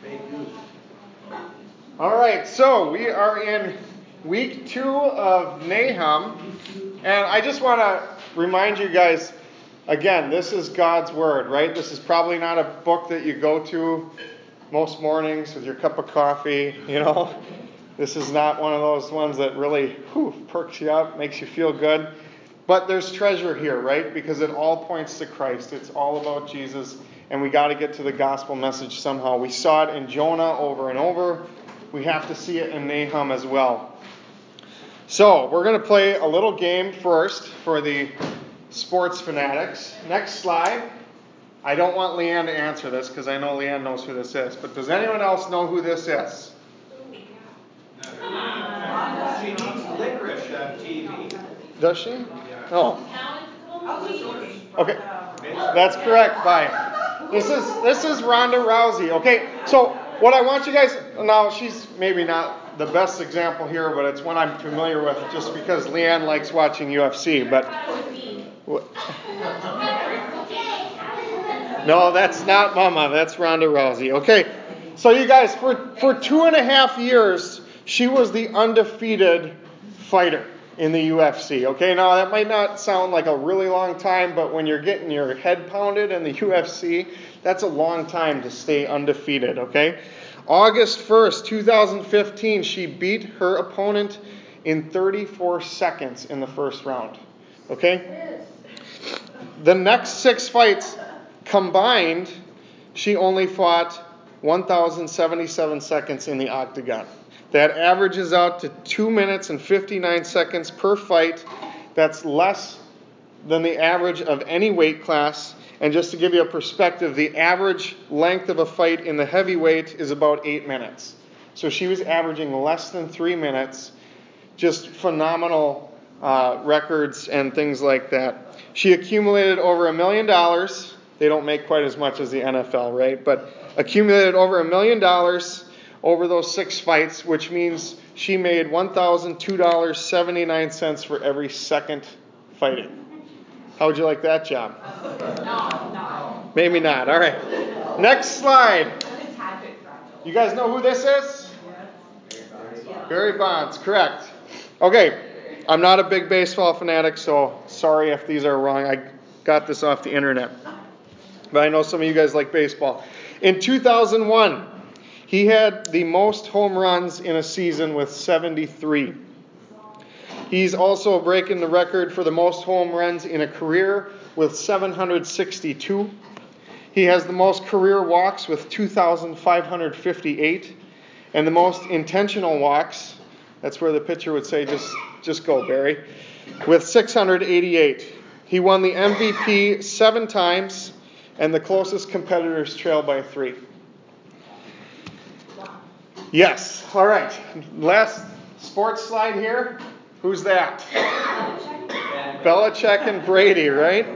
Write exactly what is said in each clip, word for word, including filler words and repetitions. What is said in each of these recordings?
All right, so we are in week two of Nahum, and I just want to remind you guys, again, this is God's Word, right? This is probably not a book that you go to most mornings with your cup of coffee, you know. This is not one of those ones that really whew, perks you up, makes you feel good. But there's treasure here, right? Because it all points to Christ. It's all about Jesus, and we got to get to the gospel message somehow. We saw it in Jonah over and over. We have to see it in Nahum as well. So we're going to play a little game first for the sports fanatics. Next slide. I don't want Leanne to answer this because I know Leanne knows who this is. But does anyone else know who this is? She needs licorice on T V. Does she? Oh. Okay. That's correct. Bye. This is this is Ronda Rousey. Okay. So what I want you guys, now she's maybe not the best example here, but it's one I'm familiar with just because Leanne likes watching U F C. But no, that's not Mama. That's Ronda Rousey. Okay. So you guys, for for two and a half years, she was the undefeated fighter in the U F C. Okay, now that might not sound like a really long time, but when you're getting your head pounded in the U F C, that's a long time to stay undefeated, okay? August first, twenty fifteen, she beat her opponent in thirty-four seconds in the first round, okay? The next six fights combined, she only fought one thousand seventy-seven seconds in the octagon. That averages out to two minutes and fifty-nine seconds per fight. That's less than the average of any weight class. And just to give you a perspective, the average length of a fight in the heavyweight is about eight minutes. So she was averaging less than three minutes. Just phenomenal uh, records and things like that. She accumulated over a million dollars. They don't make quite as much as the N F L, right? But accumulated over a million dollars over those six fights, which means she made one thousand two dollars and seventy-nine cents for every second fighting. How would you like that job? No, no. Maybe not. All right. Next slide. You guys know who this is? Yeah. Barry Bonds, correct. Okay. I'm not a big baseball fanatic, so sorry if these are wrong. I got this off the internet. But I know some of you guys like baseball. In two thousand one, he had the most home runs in a season with seventy-three. He's also breaking the record for the most home runs in a career with seven hundred sixty-two. He has the most career walks with two thousand five hundred fifty-eight. And the most intentional walks, that's where the pitcher would say, just, just go, Barry, with six hundred eighty-eight. He won the M V P seven times, and the closest competitors trail by three. Yes. All right. Last sports slide here. Who's that? Belichick and Brady, right?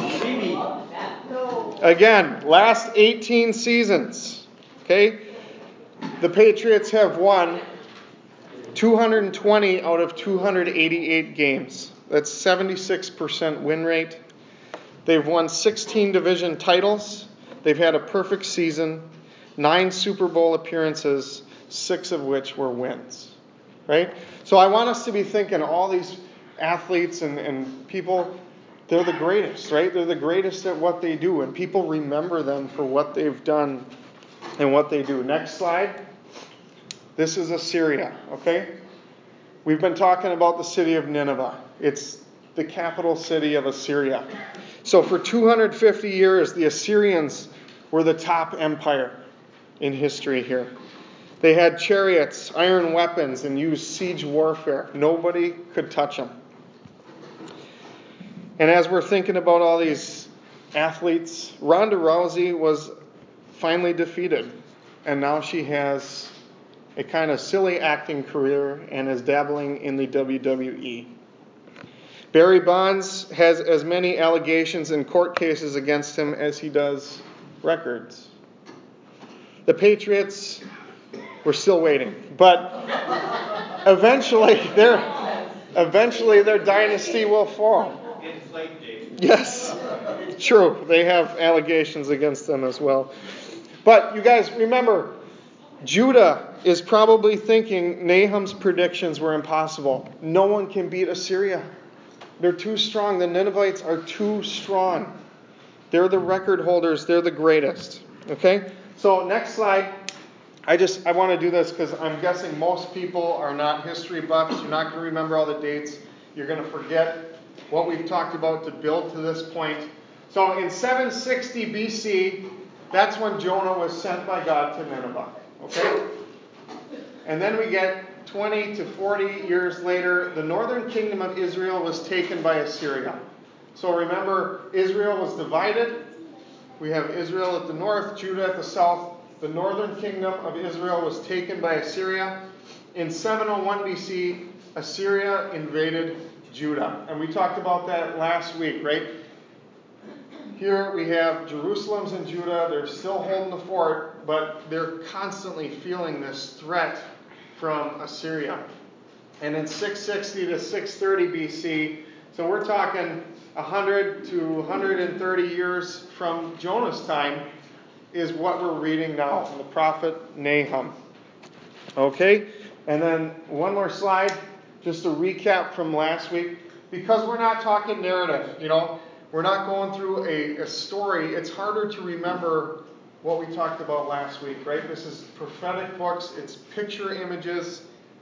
Again, last eighteen seasons. Okay? The Patriots have won two hundred twenty out of two hundred eighty-eight games. That's seventy-six percent win rate. They've won sixteen division titles. They've had a perfect season, nine Super Bowl appearances, six of which were wins, right? So I want us to be thinking all these athletes and, and people, they're the greatest, right? They're the greatest at what they do, and people remember them for what they've done and what they do. Next slide. This is Assyria, okay? We've been talking about the city of Nineveh. It's the capital city of Assyria. So for two hundred fifty years, the Assyrians were the top empire in history here. They had chariots, iron weapons, and used siege warfare. Nobody could touch them. And as we're thinking about all these athletes, Ronda Rousey was finally defeated. And now she has a kind of silly acting career and is dabbling in the W W E. Barry Bonds has as many allegations and court cases against him as he does records. The Patriots, we're still waiting. But eventually their eventually their dynasty will fall. Inflate date. Yes. True. They have allegations against them as well. But you guys remember, Judah is probably thinking Nahum's predictions were impossible. No one can beat Assyria. They're too strong. The Ninevites are too strong. They're the record holders. They're the greatest. Okay? So next slide. I just I want to do this because I'm guessing most people are not history buffs. You're not going to remember all the dates. You're going to forget what we've talked about to build to this point. So in seven sixty B C, that's when Jonah was sent by God to Nineveh. Okay? And then we get twenty to forty years later, the northern kingdom of Israel was taken by Assyria. So remember, Israel was divided. We have Israel at the north, Judah at the south. The northern kingdom of Israel was taken by Assyria. In seven oh one B C, Assyria invaded Judah. And we talked about that last week, right? Here we have Jerusalem's in Judah. They're still holding the fort, but they're constantly feeling this threat from Assyria. And in six sixty to six thirty B C, so we're talking one hundred to one hundred thirty years from Jonah's time, is what we're reading now from the prophet Nahum. Okay? And then one more slide, just a recap from last week. Because we're not talking narrative, you know, we're not going through a, a story, it's harder to remember what we talked about last week, right? This is prophetic books, it's picture images.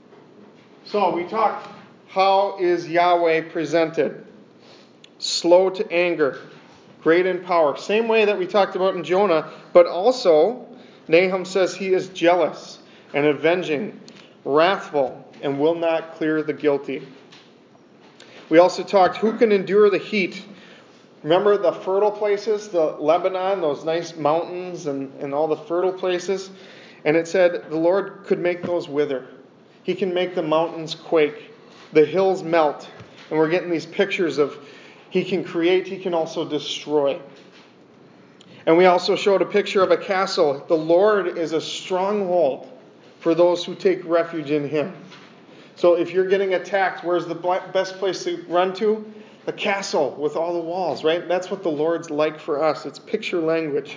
So we talked, how is Yahweh presented? Slow to anger, great in power. Same way that we talked about in Jonah, but also Nahum says he is jealous and avenging, wrathful, and will not clear the guilty. We also talked, who can endure the heat? Remember the fertile places, the Lebanon, those nice mountains and, and all the fertile places? And it said the Lord could make those wither. He can make the mountains quake, the hills melt. And we're getting these pictures of he can create, he can also destroy. And we also showed a picture of a castle. The Lord is a stronghold for those who take refuge in him. So if you're getting attacked, where's the best place to run to? The castle with all the walls, right? That's what the Lord's like for us. It's picture language.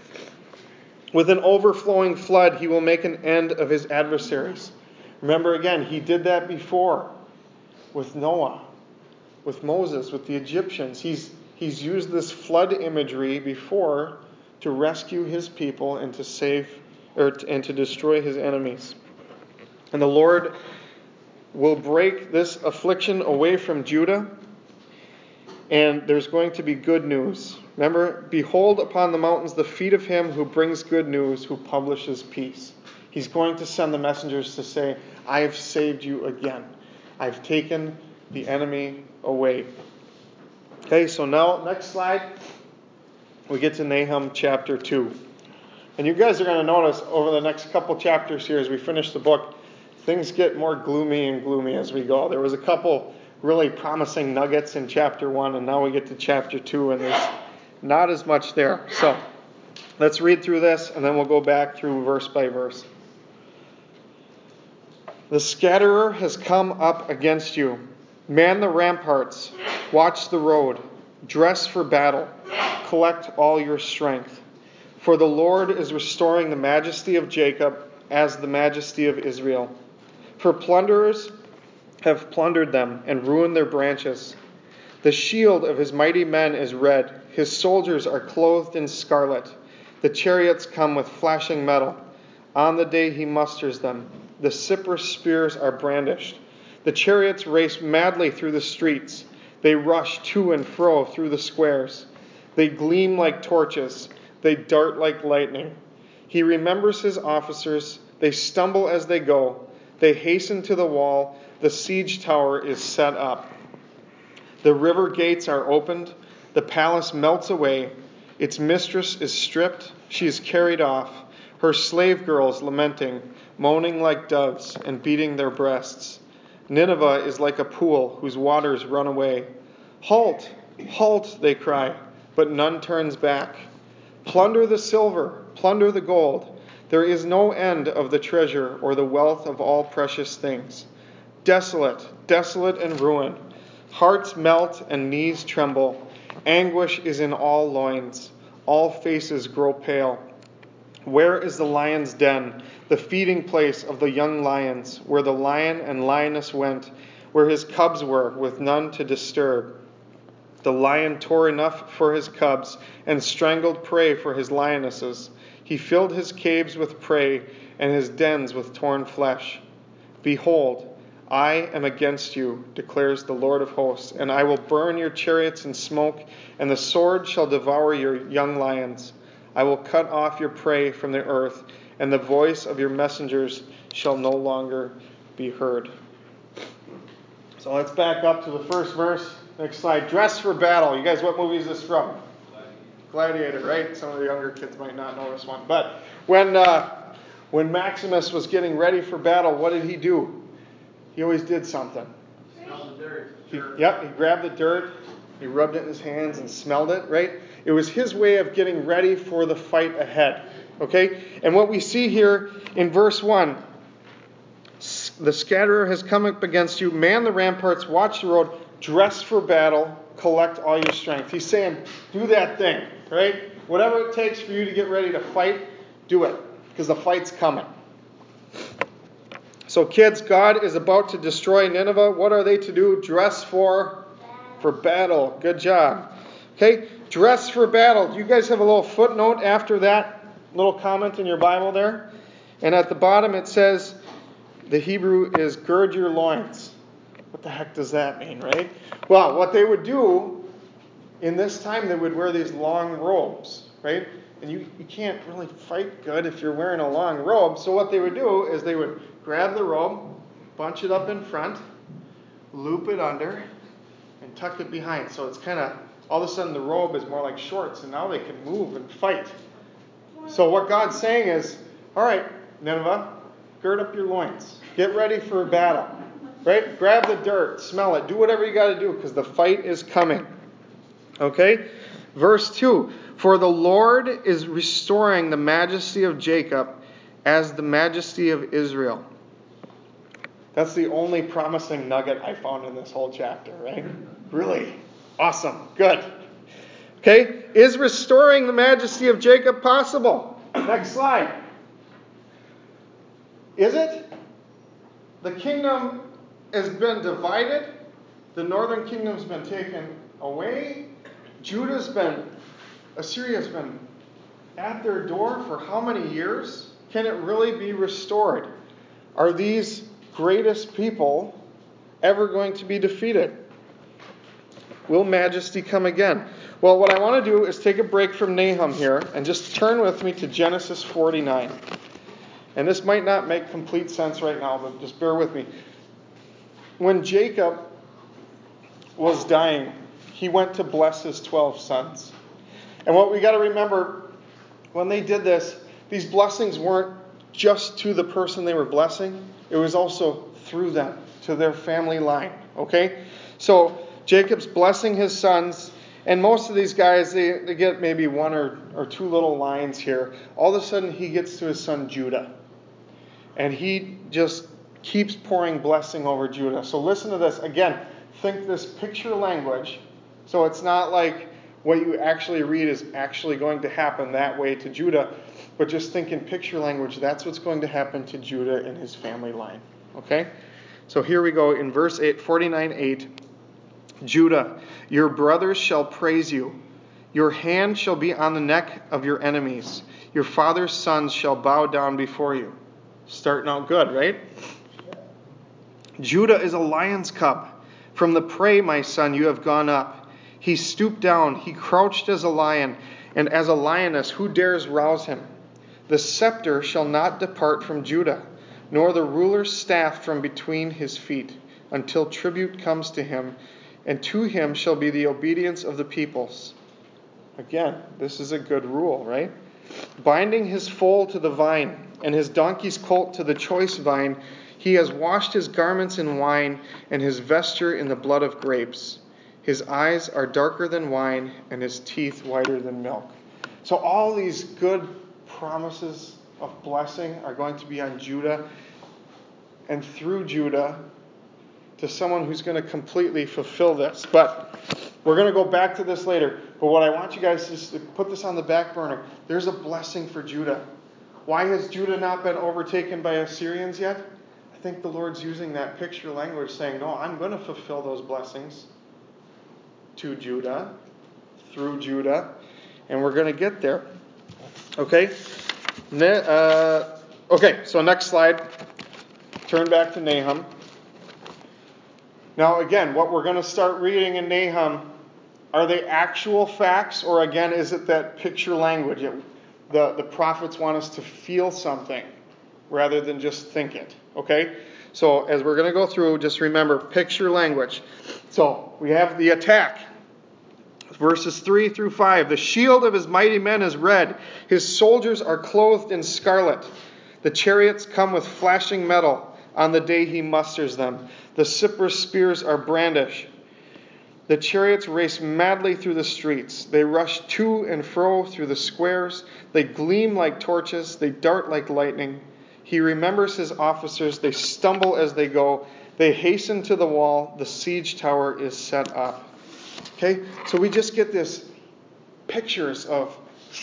With an overflowing flood, he will make an end of his adversaries. Remember again, he did that before with Noah, with Moses, with the Egyptians. He's he's used this flood imagery before to rescue his people and to save or and to destroy his enemies. And the Lord will break this affliction away from Judah. And there's going to be good news. Remember, behold upon the mountains the feet of him who brings good news, who publishes peace. He's going to send the messengers to say, I have saved you again. I've taken the enemy away. Okay, so now, next slide. We get to Nahum chapter two. And you guys are going to notice over the next couple chapters here as we finish the book, things get more gloomy and gloomy as we go. There was a couple really promising nuggets in chapter one, and now we get to chapter two, and there's not as much there. So let's read through this, and then we'll go back through verse by verse. The scatterer has come up against you. Man the ramparts, watch the road, dress for battle, collect all your strength. For the Lord is restoring the majesty of Jacob as the majesty of Israel. For plunderers have plundered them and ruined their branches. The shield of his mighty men is red. His soldiers are clothed in scarlet. The chariots come with flashing metal. On the day he musters them, the cypress spears are brandished. The chariots race madly through the streets. They rush to and fro through the squares. They gleam like torches. They dart like lightning. He remembers his officers. They stumble as they go. They hasten to the wall. The siege tower is set up. The river gates are opened. The palace melts away. Its mistress is stripped. She is carried off. Her slave girls lamenting, moaning like doves and beating their breasts. Nineveh is like a pool whose waters run away. Halt! Halt! They cry, but none turns back. Plunder the silver, plunder the gold. There is no end of the treasure or the wealth of all precious things. Desolate, desolate and ruin. Hearts melt and knees tremble. Anguish is in all loins. All faces grow pale. Where is the lion's den, the feeding place of the young lions, where the lion and lioness went, where his cubs were, with none to disturb? The lion tore enough for his cubs, and strangled prey for his lionesses. He filled his caves with prey, and his dens with torn flesh. Behold, I am against you, declares the Lord of hosts, and I will burn your chariots in smoke, and the sword shall devour your young lions. I will cut off your prey from the earth, and the voice of your messengers shall no longer be heard. So let's back up to the first verse. Next slide. Dress for battle. You guys, what movie is this from? Gladiator, right? Some of the younger kids might not know this one. But when uh, when Maximus was getting ready for battle, what did he do? He always did something. Smell the dirt. He, yep, he grabbed the dirt, he rubbed it in his hands and smelled it, right? It was his way of getting ready for the fight ahead. Okay? And what we see here in verse one, the scatterer has come up against you, man the ramparts, watch the road, dress for battle, collect all your strength. He's saying, do that thing, right? Whatever it takes for you to get ready to fight, do it, because the fight's coming. So kids, God is about to destroy Nineveh. What are they to do? Dress for, for battle. Good job. Okay, dress for battle. Do you guys have a little footnote after that little comment in your Bible there? And at the bottom it says, the Hebrew is gird your loins. What the heck does that mean, right? Well, what they would do in this time, they would wear these long robes, right? And you, you can't really fight good if you're wearing a long robe. So what they would do is they would grab the robe, bunch it up in front, loop it under, and tuck it behind. So it's kind of, all of a sudden the robe is more like shorts, and now they can move and fight. So what God's saying is, all right, Nineveh, gird up your loins. Get ready for a battle. Right? Grab the dirt, smell it, do whatever you got to do, because the fight is coming. Okay? Verse two, for the Lord is restoring the majesty of Jacob as the majesty of Israel. That's the only promising nugget I found in this whole chapter, right? Really awesome. Good. Okay? Is restoring the majesty of Jacob possible? Next slide. Is it? The kingdom has been divided. The northern kingdom's been taken away. Judah's been, Assyria's been at their door for how many years? Can it really be restored? Are these greatest people ever going to be defeated? Will majesty come again? Well, what I want to do is take a break from Nahum here and just turn with me to Genesis forty-nine. And this might not make complete sense right now, but just bear with me. When Jacob was dying, he went to bless his twelve sons. And what we got to remember, when they did this, these blessings weren't just to the person they were blessing. It was also through them, to their family line. Okay? So Jacob's blessing his sons, and most of these guys, they, they get maybe one or, or two little lines here. All of a sudden, he gets to his son Judah. And he just keeps pouring blessing over Judah. So listen to this. Again, think this picture language. So it's not like what you actually read is actually going to happen that way to Judah. But just think in picture language. That's what's going to happen to Judah and his family line. Okay? So here we go in verse eight, forty-nine eight. Judah, your brothers shall praise you. Your hand shall be on the neck of your enemies. Your father's sons shall bow down before you. Starting out good, right? Judah is a lion's cub. From the prey, my son, you have gone up. He stooped down. He crouched as a lion, and as a lioness, who dares rouse him? The scepter shall not depart from Judah, nor the ruler's staff from between his feet, until tribute comes to him, and to him shall be the obedience of the peoples. Again, this is a good rule, right? Binding his foal to the vine, and his donkey's colt to the choice vine, he has washed his garments in wine, and his vesture in the blood of grapes. His eyes are darker than wine, and his teeth whiter than milk. So all these good promises of blessing are going to be on Judah, and through Judah, to someone who's going to completely fulfill this. But we're going to go back to this later. But what I want you guys is to put this on the back burner. There's a blessing for Judah. why has Judah not been overtaken by Assyrians yet? I think the Lord's using that picture language saying, no, I'm going to fulfill those blessings to Judah, through Judah, and we're going to get there. Okay? Ne- uh, okay, so next slide. Turn back to Nahum. Now, again, what we're going to start reading in Nahum, are they actual facts, or again, is it that picture language? It, the, the prophets want us to feel something rather than just think it. Okay? So, as we're going to go through, just remember picture language. So, we have the attack. Verses three through five. The shield of his mighty men is red. His soldiers are clothed in scarlet. The chariots come with flashing metal on the day he musters them. The cypress spears are brandished. The chariots race madly through the streets. They rush to and fro through the squares. They gleam like torches. They dart like lightning. He remembers his officers. They stumble as they go. They hasten to the wall. The siege tower is set up. Okay, so we just get this pictures of,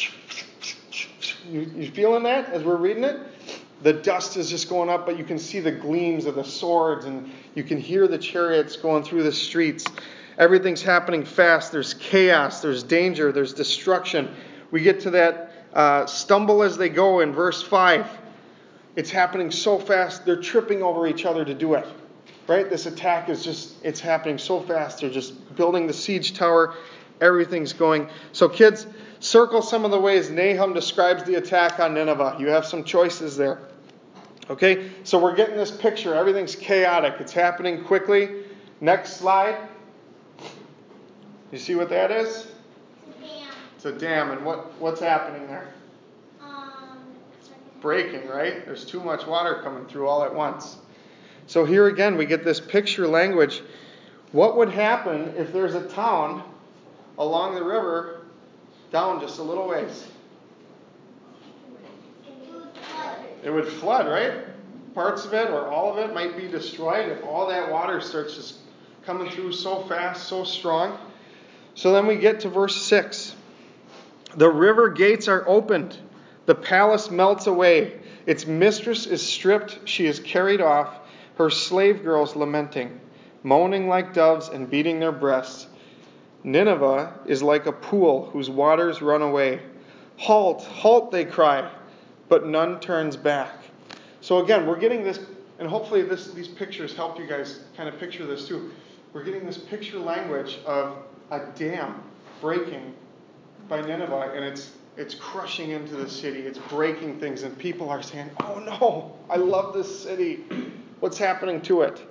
you, you feeling that as we're reading it? The dust is just going up, but you can see the gleams of the swords, and you can hear the chariots going through the streets. Everything's happening fast. There's chaos. There's danger. There's destruction. We get to that uh, stumble as they go in verse five. It's happening so fast, they're tripping over each other to do it. Right? This attack is just, it's happening so fast. They're just building the siege tower. Everything's going. So kids, circle some of the ways Nahum describes the attack on Nineveh. You have some choices there. Okay? So we're getting this picture. Everything's chaotic. It's happening quickly. Next slide. You see what that is? It's a dam. It's a dam. And what, what's happening there? Um, Breaking, right? There's too much water coming through all at once. So here again, we get this picture language. What would happen if there's a town along the river down just a little ways? It would flood, right? Parts of it or all of it might be destroyed if all that water starts just coming through so fast, so strong. So then we get to verse six. The river gates are opened. The palace melts away. Its mistress is stripped. She is carried off. Her slave girls lamenting, moaning like doves and beating their breasts. Nineveh is like a pool whose waters run away. Halt, halt, they cry, but none turns back. So again, we're getting this, and hopefully this, these pictures help you guys kind of picture this too. We're getting this picture language of a dam breaking by Nineveh, and it's it's crushing into the city. It's breaking things, and people are saying, oh no, I love this city. What's happening to it?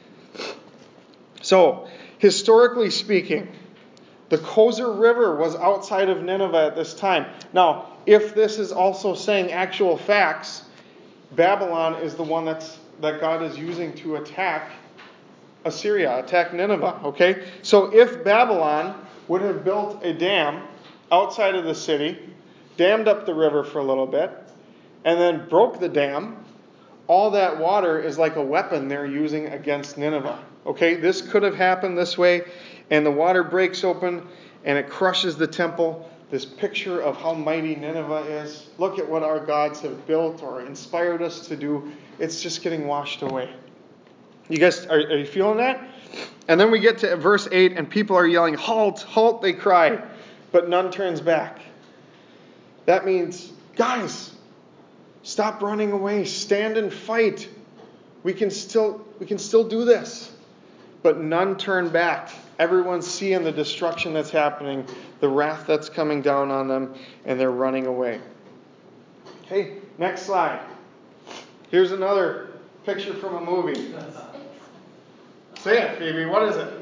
So, historically speaking, the Kozer River was outside of Nineveh at this time. Now, if this is also saying actual facts, Babylon is the one that's that God is using to attack Assyria, attack Nineveh. Okay? So if Babylon would have built a dam outside of the city, dammed up the river for a little bit, and then broke the dam, all that water is like a weapon they're using against Nineveh. Okay, this could have happened this way, and the water breaks open, and it crushes the temple. This picture of how mighty Nineveh is. Look at what our gods have built or inspired us to do. It's just getting washed away. You guys, are, are you feeling that? And then we get to verse eight, and people are yelling, halt, halt, they cry, but none turns back. That means, guys, stop running away. Stand and fight. We can still we can still do this. But none turn back. Everyone's seeing the destruction that's happening, the wrath that's coming down on them, and they're running away. Okay, next slide. Here's another picture from a movie. Say it, Phoebe. What is it?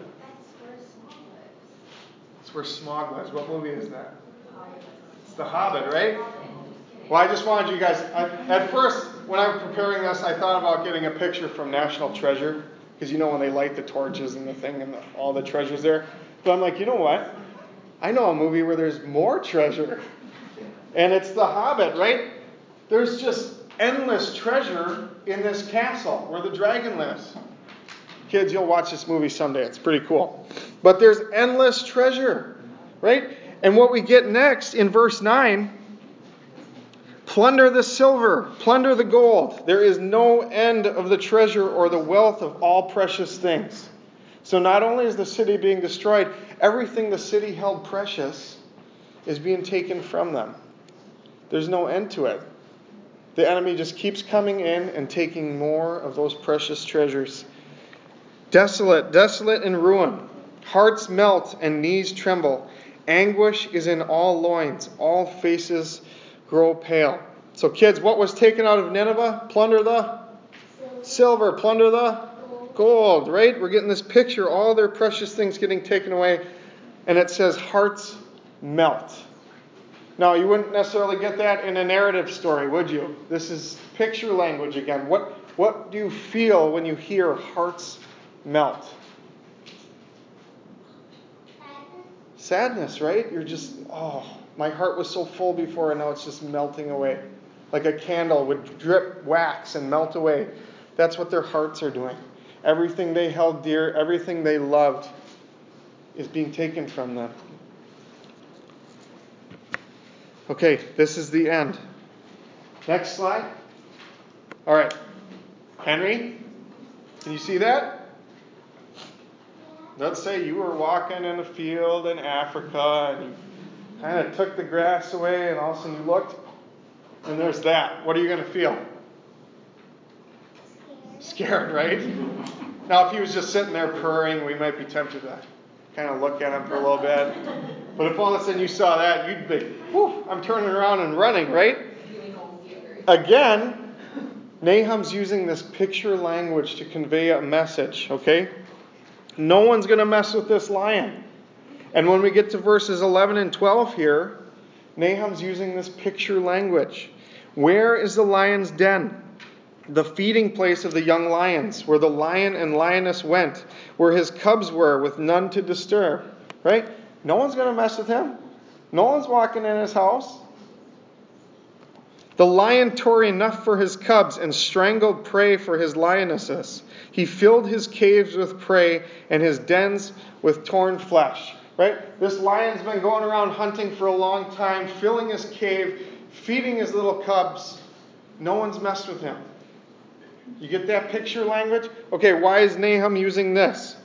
That's where Smaug lives. What movie is that? It's The Hobbit, right? Well, I just wanted you guys, I, at first, when I was preparing this, I thought about getting a picture from National Treasure, because you know when they light the torches and the thing and the, all the treasures there. But I'm like, you know what? I know a movie where there's more treasure. And it's The Hobbit, right? There's just endless treasure in this castle where the dragon lives. Kids, you'll watch this movie someday. It's pretty cool. But there's endless treasure, right? And what we get next in verse nine, Plunder the silver, plunder the gold. There is no end of the treasure or the wealth of all precious things. So not only is the city being destroyed, everything the city held precious is being taken from them. There's no end to it. The enemy just keeps coming in and taking more of those precious treasures. Desolate, desolate and ruin. Hearts melt and knees tremble. Anguish is in all loins. All faces grow pale. So kids, what was taken out of Nineveh? Plunder the silver. Plunder the gold, right? We're getting this picture. All their precious things getting taken away. And it says hearts melt. Now, you wouldn't necessarily get that in a narrative story, would you? This is picture language again. What, what do you feel when you hear hearts melt? Sadness, right? You're just, oh, my heart was so full before and now it's just melting away. Like a candle would drip wax and melt away. That's what their hearts are doing. Everything they held dear, everything they loved is being taken from them. Okay, this is the end. Next slide. All right. Henry, can you see that? Let's say you were walking in a field in Africa and you kind of took the grass away and all of a sudden you looked and there's that. What are you going to feel? Scared, right? Now, if he was just sitting there purring, we might be tempted to kind of look at him for a little bit. But if all of a sudden you saw that, you'd be, whew, I'm turning around and running, right? Again, Nahum's using this picture language to convey a message, okay? No one's going to mess with this lion. And when we get to verses eleven and twelve here, Nahum's using this picture language. Where is the lion's den? The feeding place of the young lions, where the lion and lioness went, where his cubs were, with none to disturb. Right? No one's going to mess with him. No one's walking in his house. The lion tore enough for his cubs and strangled prey for his lionesses. He filled his caves with prey and his dens with torn flesh. Right? This lion's been going around hunting for a long time, filling his cave, feeding his little cubs. No one's messed with him. You get that picture language? Okay, why is Nahum using this?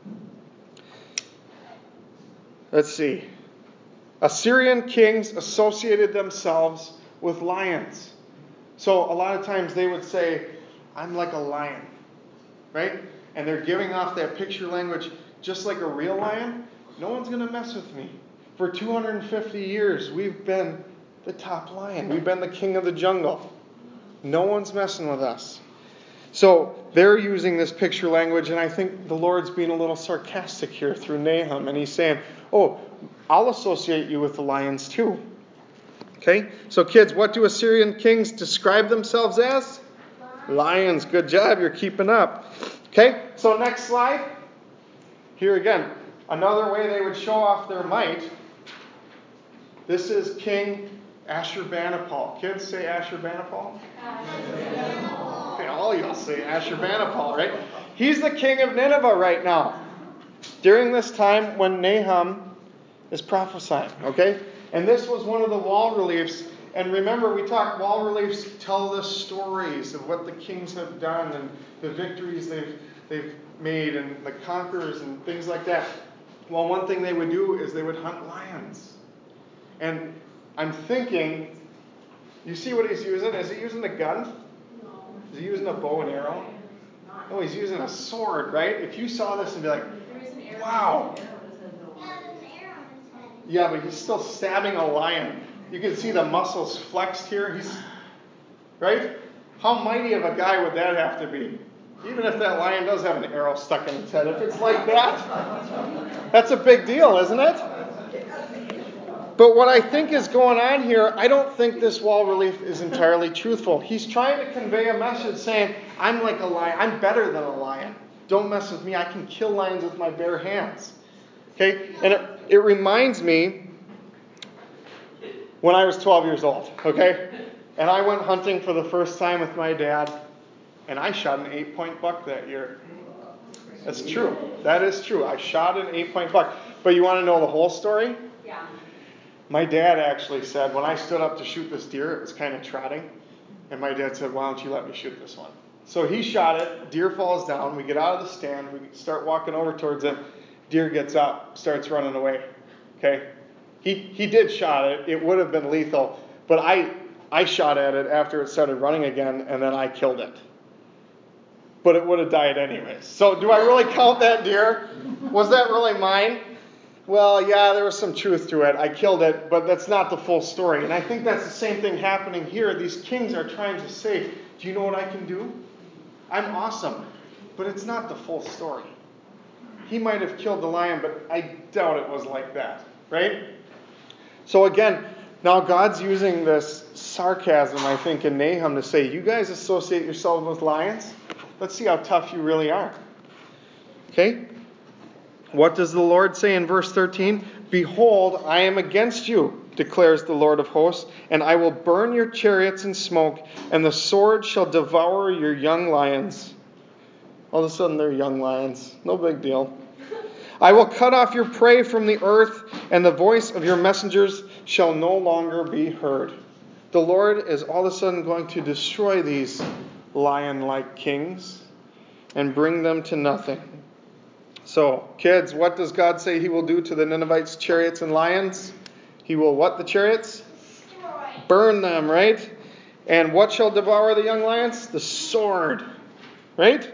Let's see. Assyrian kings associated themselves with lions. So a lot of times they would say, I'm like a lion. Right? And they're giving off that picture language just like a real lion. No one's going to mess with me. For two hundred fifty years, we've been the top lion. We've been the king of the jungle. No one's messing with us. So they're using this picture language, and I think the Lord's being a little sarcastic here through Nahum, and he's saying, oh, I'll associate you with the lions too. Okay? So kids, what do Assyrian kings describe themselves as? Lions. Good job. You're keeping up. Okay? So next slide. Here again, another way they would show off their might. This is King Ashurbanipal. Kids, say Ashurbanipal. Ashurbanipal. Okay, all y'all say Ashurbanipal, right? He's the king of Nineveh right now. During this time when Nahum is prophesying, okay? And this was one of the wall reliefs. And remember, we talked, wall reliefs tell the stories of what the kings have done and the victories they've they've made and the conquerors and things like that. Well, one thing they would do is they would hunt lions. And I'm thinking, you see what he's using? Is he using a gun? No. Is he using a bow and arrow? No, he's using a sword, right? If you saw this and be like, wow. Yeah, but he's still stabbing a lion. You can see the muscles flexed here. He's right? How mighty of a guy would that have to be? Even if that lion does have an arrow stuck in its head. If it's like that, that's a big deal, isn't it? But what I think is going on here, I don't think this wall relief is entirely truthful. He's trying to convey a message saying, I'm like a lion. I'm better than a lion. Don't mess with me. I can kill lions with my bare hands. Okay? And it, it reminds me when I was twelve years old. Okay? And I went hunting for the first time with my dad. And I shot an eight-point buck that year. That's true. That is true. I shot an eight-point buck. But you want to know the whole story? Yeah. My dad actually said, when I stood up to shoot this deer, it was kind of trotting. And my dad said, why don't you let me shoot this one? So he shot it. Deer falls down. We get out of the stand. We start walking over towards it. Deer gets up, starts running away. Okay? He he did shot it. It would have been lethal. But I I shot at it after it started running again, and then I killed it. But it would have died anyways. So do I really count that deer? Was that really mine? Well, yeah, there was some truth to it. I killed it, but that's not the full story. And I think that's the same thing happening here. These kings are trying to say, do you know what I can do? I'm awesome. But it's not the full story. He might have killed the lion, but I doubt it was like that. Right? So again, now God's using this sarcasm, I think, in Nahum to say, you guys associate yourselves with lions? Let's see how tough you really are. Okay? What does the Lord say in verse thirteen? Behold, I am against you, declares the Lord of hosts, and I will burn your chariots in smoke, and the sword shall devour your young lions. All of a sudden, they're young lions. No big deal. I will cut off your prey from the earth, and the voice of your messengers shall no longer be heard. The Lord is all of a sudden going to destroy these lion-like kings and bring them to nothing. So, kids, what does God say he will do to the Ninevites' chariots and lions? He will what the chariots? Destroy. Burn them, right? And what shall devour the young lions? The sword, right?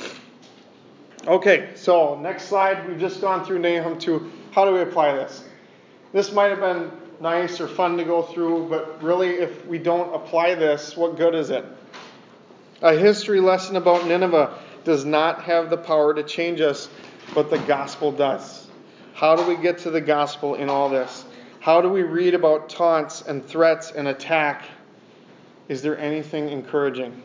Okay, so next slide. We've just gone through Nahum two. How do we apply this? This might have been nice or fun to go through, but really, if we don't apply this, what good is it? A history lesson about Nineveh does not have the power to change us, but the gospel does. How do we get to the gospel in all this? How do we read about taunts and threats and attack? Is there anything encouraging?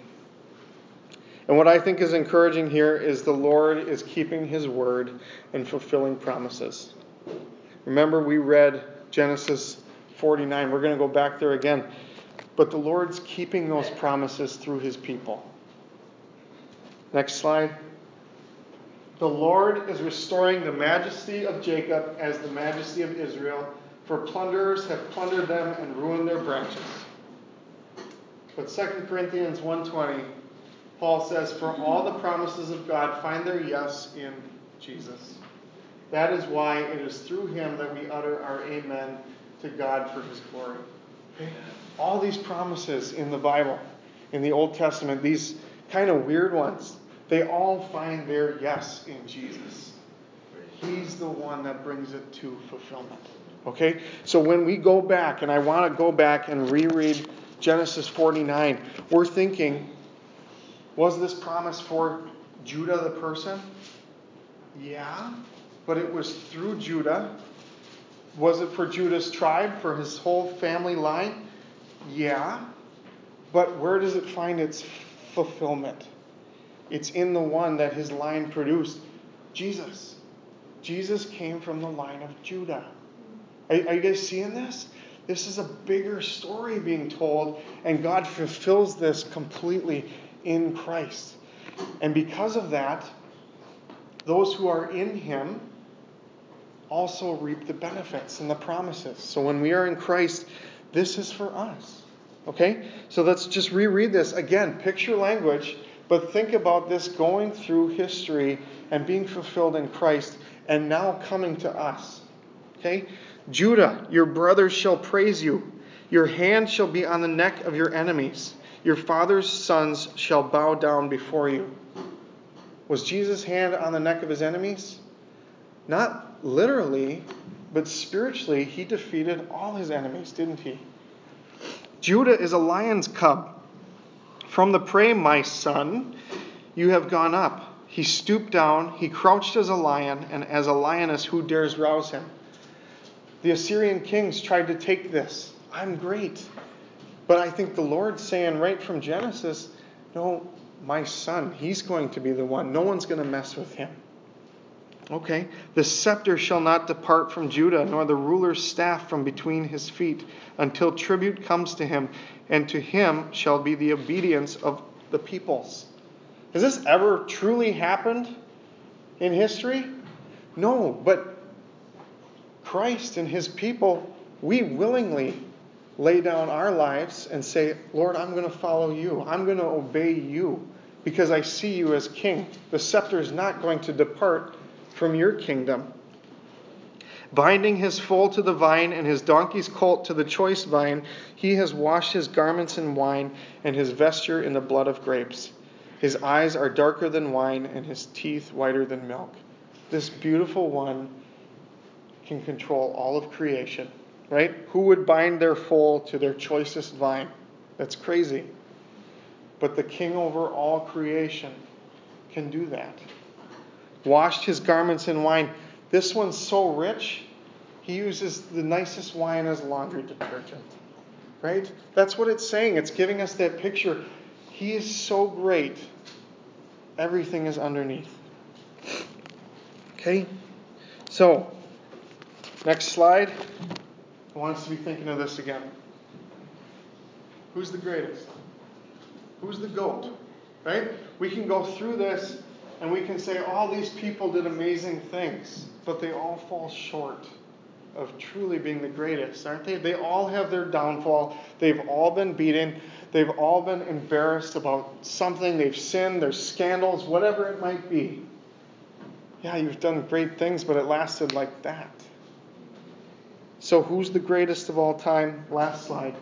And what I think is encouraging here is the Lord is keeping his word and fulfilling promises. Remember, we read Genesis forty-nine. We're going to go back there again. But the Lord's keeping those promises through his people. Next slide. The Lord is restoring the majesty of Jacob as the majesty of Israel, for plunderers have plundered them and ruined their branches. But Second Corinthians one twenty, Paul says, for all the promises of God find their yes in Jesus. That is why it is through him that we utter our amen to God for his glory. Okay? All these promises in the Bible, in the Old Testament, these kind of weird ones, they all find their yes in Jesus. He's the one that brings it to fulfillment. Okay? So when we go back, and I want to go back and reread Genesis forty-nine, we're thinking, was this promise for Judah the person? Yeah. But it was through Judah. Was it for Judah's tribe, for his whole family line? Yeah. But where does it find its fulfillment? It's in the one that his line produced, Jesus. Jesus came from the line of Judah. Are, are you guys seeing this? This is a bigger story being told, and God fulfills this completely in Christ. And because of that, those who are in him also reap the benefits and the promises. So when we are in Christ, this is for us. Okay? So let's just reread this. Again, picture language, but think about this going through history and being fulfilled in Christ and now coming to us. Okay? Judah, your brothers shall praise you. Your hand shall be on the neck of your enemies. Your father's sons shall bow down before you. Was Jesus' hand on the neck of his enemies? Not literally, but spiritually, he defeated all his enemies, didn't he? Judah is a lion's cub. From the prey, my son, you have gone up. He stooped down, he crouched as a lion, and as a lioness, who dares rouse him? The Assyrian kings tried to take this. I'm great. But I think the Lord's saying right from Genesis, no, my son, he's going to be the one. No one's going to mess with him. Okay. The scepter shall not depart from Judah, nor the ruler's staff from between his feet, until tribute comes to him, and to him shall be the obedience of the peoples. Has this ever truly happened in history? No, but Christ and his people we willingly lay down our lives and say, Lord, I'm going to follow you. I'm going to obey you because I see you as king. The scepter is not going to depart from your kingdom. Binding his foal to the vine and his donkey's colt to the choice vine, he has washed his garments in wine and his vesture in the blood of grapes. His eyes are darker than wine and his teeth whiter than milk. This beautiful one can control all of creation, right? Who would bind their foal to their choicest vine? That's crazy. But the king over all creation can do that. Washed his garments in wine. This one's so rich, he uses the nicest wine as laundry detergent. Right? That's what it's saying. It's giving us that picture. He is so great. Everything is underneath. Okay? So, next slide. I want us to be thinking of this again. Who's the greatest? Who's the GOAT? Right? We can go through this and we can say all these people did amazing things, but they all fall short of truly being the greatest, aren't they? They all have their downfall. They've all been beaten. They've all been embarrassed about something. They've sinned. There's scandals, whatever it might be. Yeah, you've done great things, but it lasted like that. So who's the greatest of all time? Last slide.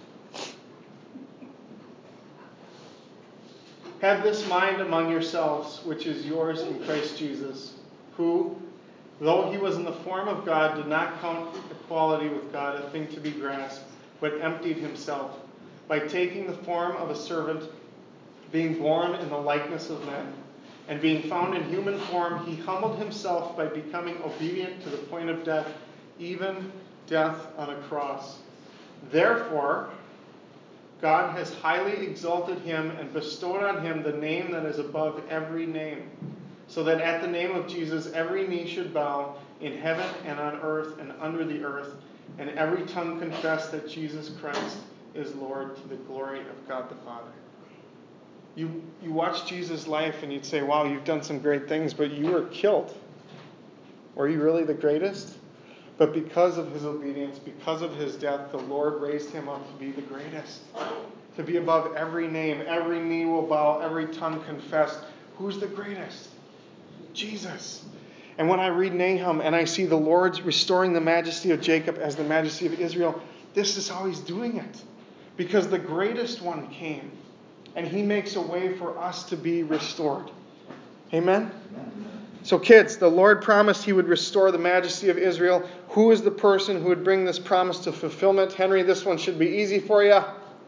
Have this mind among yourselves, which is yours in Christ Jesus, who, though he was in the form of God, did not count equality with God a thing to be grasped, but emptied himself, by taking the form of a servant, being born in the likeness of men. And being found in human form, he humbled himself by becoming obedient to the point of death, even death on a cross. Therefore, God has highly exalted him and bestowed on him the name that is above every name, so that at the name of Jesus every knee should bow in heaven and on earth and under the earth, and every tongue confess that Jesus Christ is Lord, to the glory of God the Father. You, you watch Jesus' life and you'd say, wow, you've done some great things, but you were killed. Were you really the greatest? But because of his obedience, because of his death, the Lord raised him up to be the greatest. To be above every name. Every knee will bow, every tongue confess. Who's the greatest? Jesus. And when I read Nahum and I see the Lord's restoring the majesty of Jacob as the majesty of Israel, this is how he's doing it. Because the greatest one came. And he makes a way for us to be restored. Amen? So kids, the Lord promised he would restore the majesty of Israel. Who is the person who would bring this promise to fulfillment? Henry, this one should be easy for you.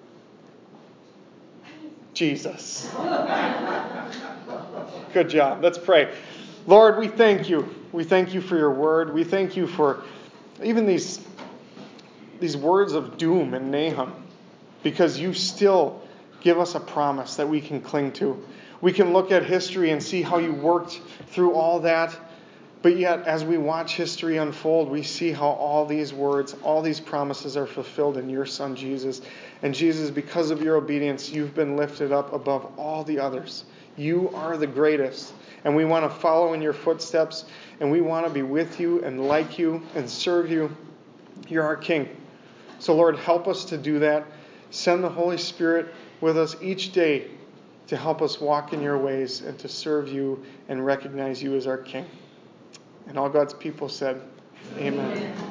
Jesus. Good job. Let's pray. Lord, we thank you. We thank you for your word. We thank you for even these, these words of doom in Nahum, because you still give us a promise that we can cling to. We can look at history and see how you worked through all that. But yet, as we watch history unfold, we see how all these words, all these promises are fulfilled in your Son, Jesus. And Jesus, because of your obedience, you've been lifted up above all the others. You are the greatest. And we want to follow in your footsteps. And we want to be with you and like you and serve you. You're our King. So, Lord, help us to do that. Send the Holy Spirit with us each day to help us walk in your ways and to serve you and recognize you as our King. And all God's people said, amen. Amen.